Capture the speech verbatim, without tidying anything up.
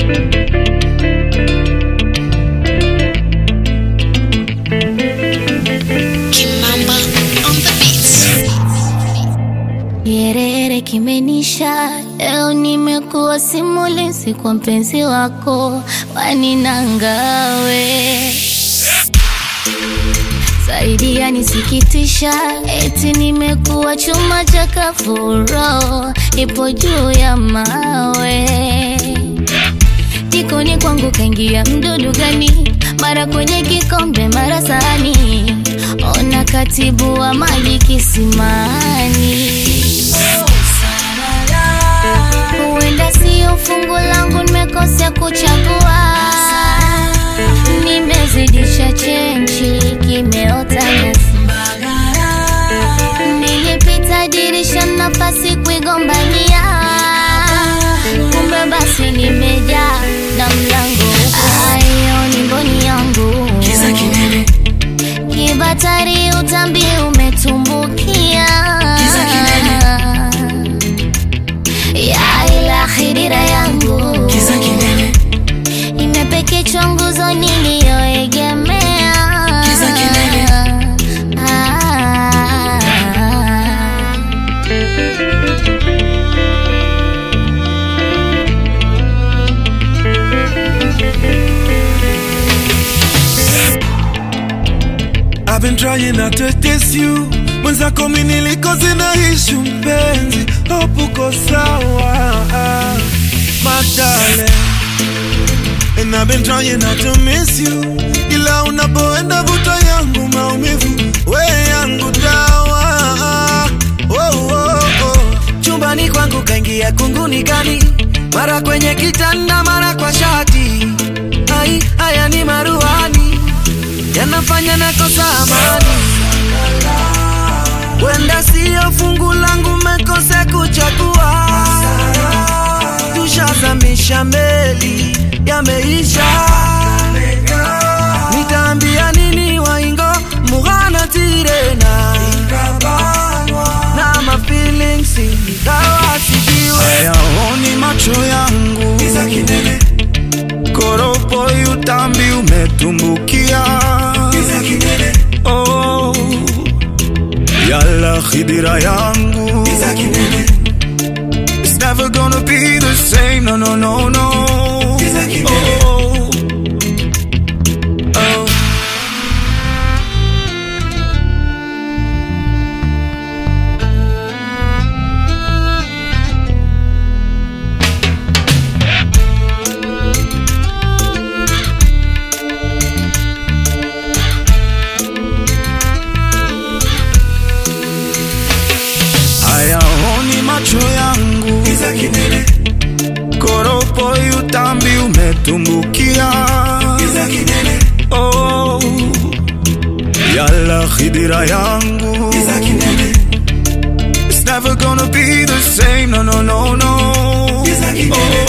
Kierere kimenisha, leo nimekuwa simulizi kwa mpenzi wako, waninangawe zaidi ya nisikitisha, eti nimekuwa chuma cha kafuro, ipo juu ya mawe. Jikoni kwangu kaingia mdudu gani, mara kwenye kikombe mara sahani, ona katibu wa maji kisimani. Huenda sio fungu langu, nimekosea kuchagua, nimezidisha chenchi, kimeota nyasi. Nilipita dirisha nafasi kuigombania, kumbe basi nimejaa na mlango. Ayo ni mboni yangu, kiza kinene, kibatari utambi umetumbukia, kiza kinene, ya ilahi dira yangu, kiza kinene, imepekechwa nguzo niliyoegemea, kiza kinene. ah. I've been trying not to diss you, mwenzako mimi nilikoze na ishu mpenzi, hope uko sawa, my darling. And I've been trying not to miss you, ila unapoenda vuta yangu maumivu, we yangu dawa. Oh, oh, oh. Chumbani kwangu kaingia kunguni gani, mara kwenye kitanda mara kwa shati. Hai, haya ni maruhani, yanafanya nakosa amani. Wenda siyo fungu langu, mekose kuchagua, tushazamisha meli, yameisha. Nitaambia nini waingo, mughana tirena, na ma feelings ingawa sijiwe. Hayaoni macho yangu, kiza kinene, koropo utambi umetumbukia, kiza kinene, oh, yalla khidira yangu, kiza kinene, it's never gonna be the same, no, no, no, no. kiza kinene. Oh, oh. Hayaoni macho yangu, kiza kinene, koropo utambi umetumbukia, kiza kinene, oh, yalla khidira yangu, kiza kinene, it's never gonna be the same, no, no, no, no. kiza kinene.